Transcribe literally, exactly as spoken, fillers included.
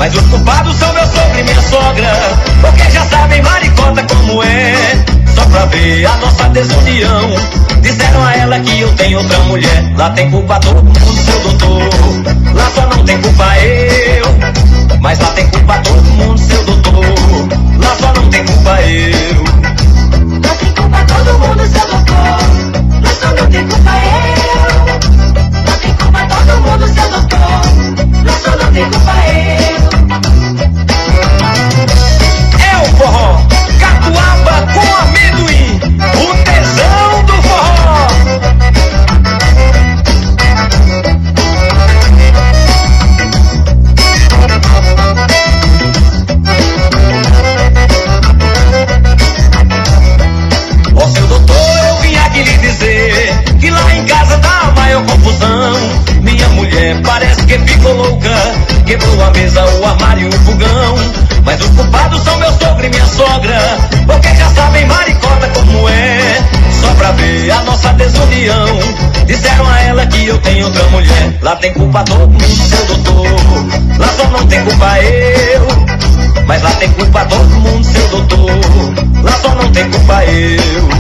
Mas os culpados são meu sogro e minha sogra, porque já sabem maricota como é. Só pra ver a nossa desunião, disseram a ela que eu tenho outra mulher. Lá tem culpa todo mundo, seu doutor, lá só não tem culpa eu. Mas lá tem culpa todo mundo, seu doutor, lá só não tem culpa eu. Lá tem culpa todo mundo, seu doutor, lá só não tem culpa eu. Lá tem culpa todo mundo, seu doutor, lá só não tem culpa eu. É o forró, catuaba com amendoim, o tesão do forró. Ó seu doutor, eu vim aqui lhe dizer que lá em casa tá a maior confusão. Minha mulher parece que ficou louca, quebrou a mesa, o armário e o fogão. Mas os culpados são meu sogro e minha sogra, porque já sabem maricota como é. Só pra ver a nossa desunião, disseram a ela que eu tenho outra mulher. Lá tem culpa todo mundo, seu doutor, lá só não tem culpa eu. Mas lá tem culpa todo mundo, seu doutor, lá só não tem culpa eu.